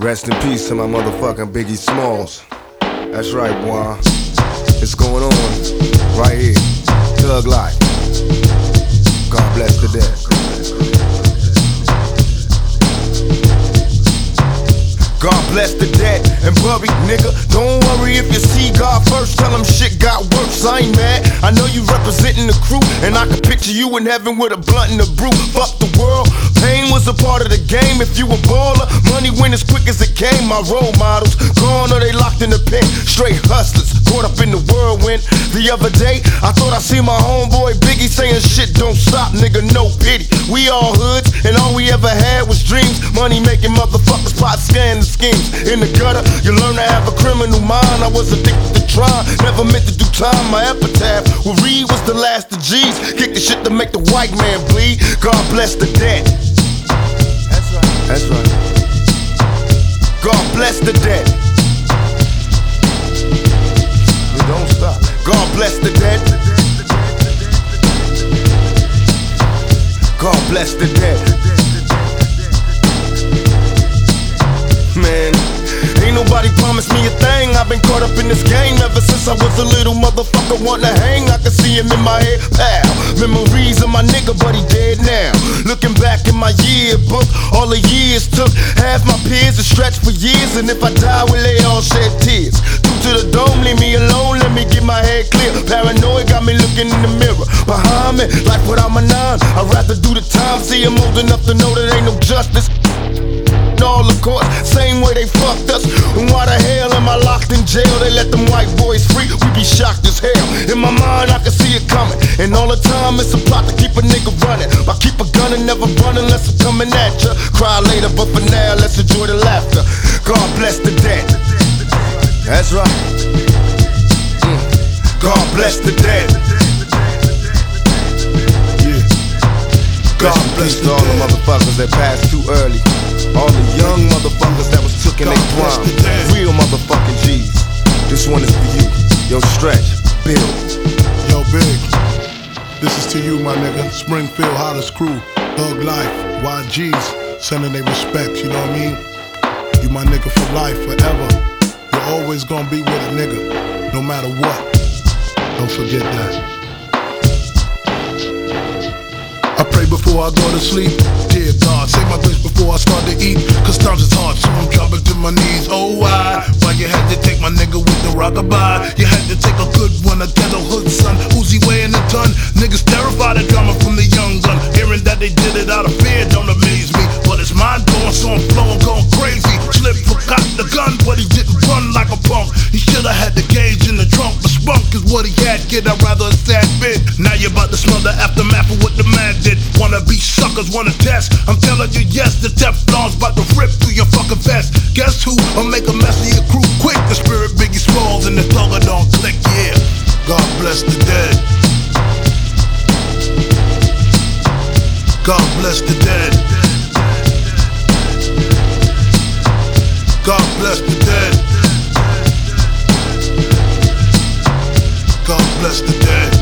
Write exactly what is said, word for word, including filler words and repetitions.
Rest in peace to my motherfucking Biggie Smalls. That's right, boy. It's going on right here. Thug life. God bless the dead. God bless the dead and buried, nigga. Don't worry if you see God first. Tell him shit got worse. I ain't mad. I know you representing the crew, and I can picture you in heaven with a blunt and a brew. Fuck the world. Pain was a part of the game. If you a baller, money went as quick as it came. My role models gone or they locked in the pen. Straight hustlers caught up in the whirlwind. The other day, I thought I see my homeboy Biggie saying shit don't stop, nigga, no pity. We all hoods, and all we ever had was dreams. Money making motherfuckers pot scan the schemes. In the gutter, you learn to have a criminal mind. I was addicted to crime, never meant to do time. My epitaph will read was the last of G's. Kick the shit to make the white man bleed. God bless the dead. That's right. That's right. God bless the dead. You don't stop. God bless the dead. God bless the dead. Man, ain't nobody promised me a thing. I've been caught up in this game ever since I was a little motherfucker wanting to hang. I can see him in my head, pal. Memories of my nigga, but he dead now. Looking back in my yearbook, all the years took. Half my peers have stretched for years, and if I die, will they all shed tears? Through to the dome, leave me alone, let me get my head clear. Paranoid got me looking in the mirror. Behind me, life without my nine. I'd rather do the time, see I'm old enough to know that ain't no justice. All the courts, same way they fucked us. And why the hell am I locked in jail? They let them white boys free, we be shocked as hell. In my mind I can see it coming, and all the time it's a plot to keep a nigga running. I keep a gun and never run unless I'm coming at ya. Cry later, but for now let's enjoy the laughter. God bless the dead. That's right. mm. God bless the dead. Yeah. God bless all the motherfuckers that passed too early. All the young motherfuckers that was took in their prime. Real motherfucking G's. This one is for you. Yo, Stretch, Bill. Yo, Big. This is to you, my nigga. Springfield Hottest Crew. Thug Life. Y G's. Sending their respects, you know what I mean? You my nigga for life, forever. You're always gonna be with a nigga, no matter what. Don't forget that. I pray before I go to sleep. Dear God, save my grace before I start to eat. Cause times is hard, so I'm dropping to my knees. Oh, why? Why you had to take my nigga with the rockabye? You had to take a good one, a ghetto hood son. Uzi weighing a ton. Niggas terrified of drama from the young gun. Hearing that they did it out of fear don't amaze me. But it's mind blowing, so I'm flowing, going crazy. Slip, forgot the gun, but he didn't run like a punk. He should've had the gauge in the trunk. But spunk is what he had, kid, I'd rather a sad bit. Now you're about to smell the aftermath of what the man did. Wanna be suckers, wanna test. I'm telling you yes, the Teflon's about to rip through your fucking vest. Guess who? I'll make a mess of your crew quick. The spirit Biggie Smalls and the thugger don't click, yeah. God bless the dead. God bless the dead. God bless the dead. God bless the dead.